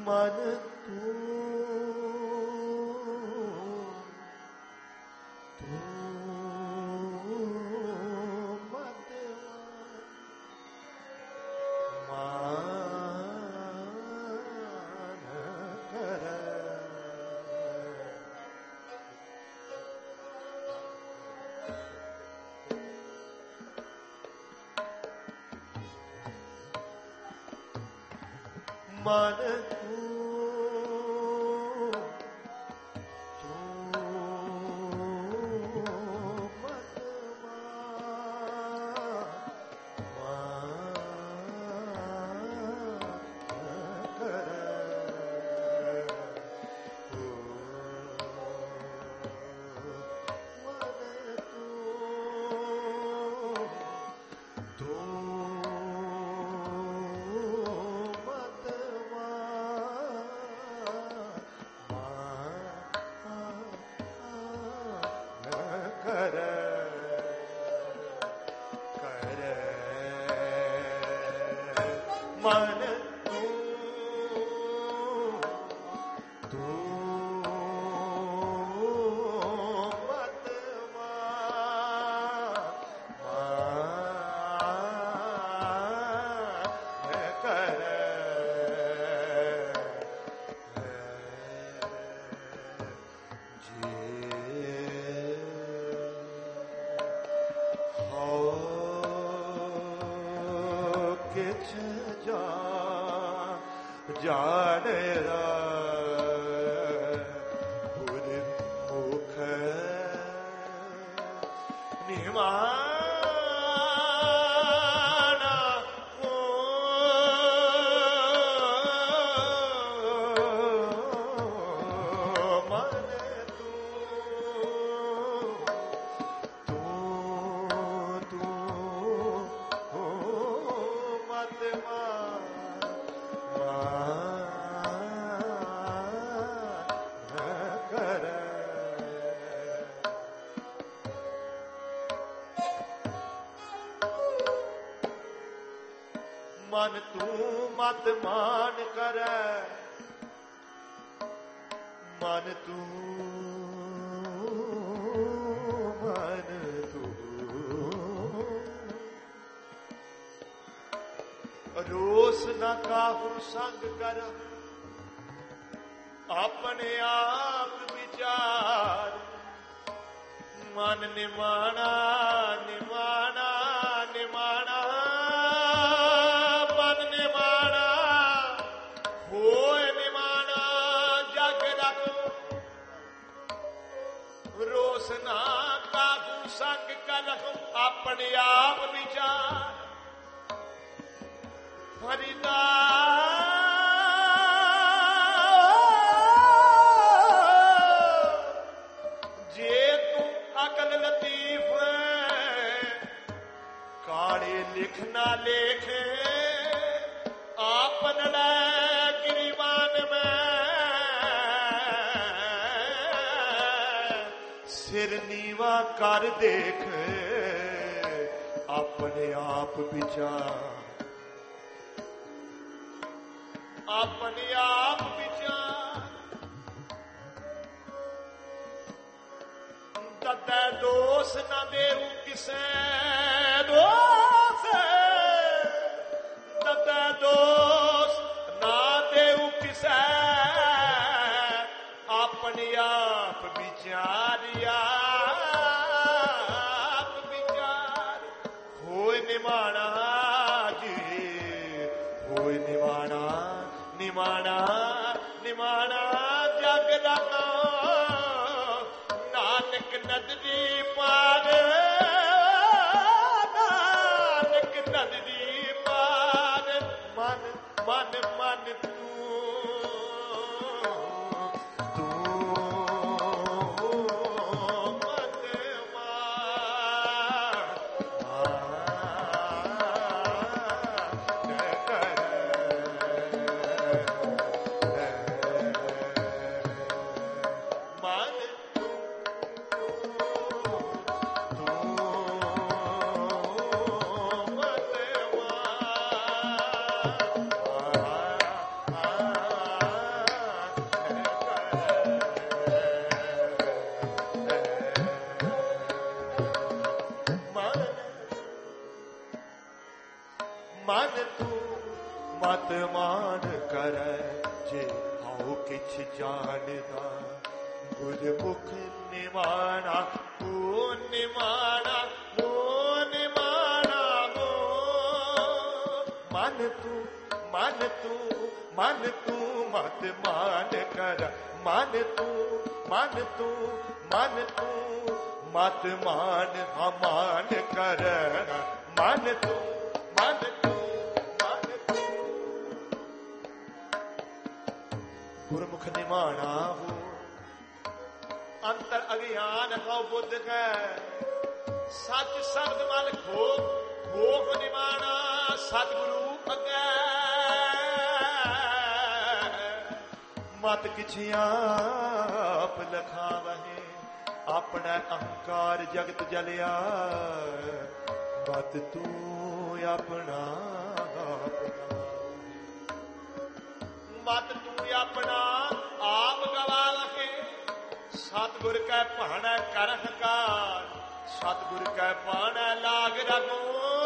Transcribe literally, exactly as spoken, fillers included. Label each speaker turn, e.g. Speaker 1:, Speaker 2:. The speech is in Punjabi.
Speaker 1: ਮਨ ਤੂੰ ਮਨ ਮਨ ਤੂੰ ਮਤ ਮਾਨ ਕਰੈ, ਮਨ ਤੂੰ ਮਨ ਤੂੰ ਰੋਸ ਨਾ ਕਾਹੂ ਸੰਗ ਕਰ, ਆਪਣੇ ਆਪ ਵਿਚਾਰ ਮਨ ਨਿਮਾਣਾ ਨਿਮਾਣਾ ਨਿਮਾਣਾ ਨਾ ਕਾਹੂ ਸੰਗ ਕਰ, ਆਪਣੇ ਆਪ ਵਿਚਾਰ ਫਰੀਦਾ ਜੇ ਤੂੰ ਅਕਲ ਲਤੀਫ ਕਾਲੇ ਲਿਖ ਨਾ ਲੇਖ ਆਪਨ ਲੈ ਗਰੀਬਾਨ ਮੈਂ ਸਿਰ ਨੀਵਾ ਕਰ ਦੇਖ ਆਪਣੇ ਆਪ ਵਿਚਾਰ ਆਪਣੇ ਆਪ ਵਿਚਾਰ ਤਤੈ ਦੋਸ ਨਾ ਦੇਉ ਕਿਸੇ ਦੋਸ ਤਤੈ ਦੋਸ ਨਾ ਦੇਉ ਕਿਸੇ ਆਪਣੇ ਆਪ ਵਿਚਾਰਿਆ ਆਪ ਵਿਚਾਰ ਹੋਏ ਨਿਮਾਣਾ ਜੀ ਹੋਏ ਨਿਮਾਣਾ ਨਿਮਾਣਾ ਨਿਮਾਣਾ ਜਗ ਦਾ ਨਾਨਕ ਨਦਰੀ ਪਾਰ ਨਾਨਕ ਨਦਰੀ ਪਾਰ ਮਨ ਮਨ ਮਨ मन तू मत मान कर जे हाउ किछ जानदा गुरमुख निमाना हो निमाना हो निमाना हो मन तू मन तू मन तू मत मान कर मन तू मन तू मन तू मत मान अमान कर मन तू मन तू मन तू गुरमुख निमाना हो अंतर अज्ञान हो बुद्ध है सच शब्द मल खो खोफ निमाना सतगुरु अगे मत किछि आप लखावहे अपना अहंकार जगत जलिया मत तू अपना मत तू अपना आप गवा लखे सतगुर कै भाणा कर हकार सतगुर कै पाना लाग रखो